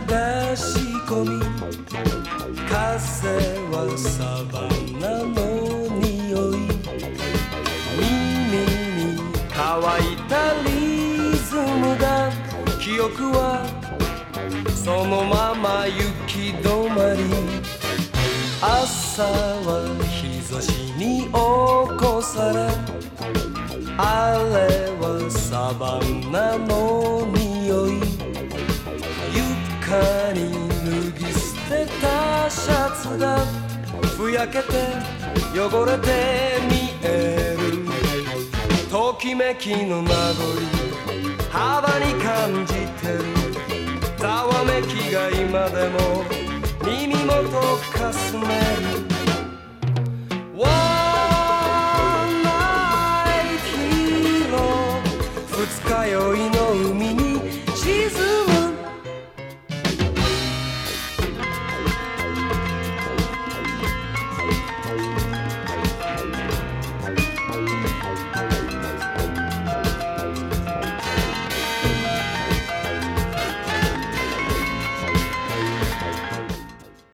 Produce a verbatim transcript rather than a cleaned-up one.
流し込み、風はサバナの匂い、耳に乾いたリズムが、記憶はそのまま行き止まり、朝は日差しに起こされ、あれはサバナの匂い、床に脱ぎ捨てたシャツがふやけて汚れて見える、ときめきの名残肌に感じてる、ざわめきが今でも耳元かすめる。One night hero 二日酔い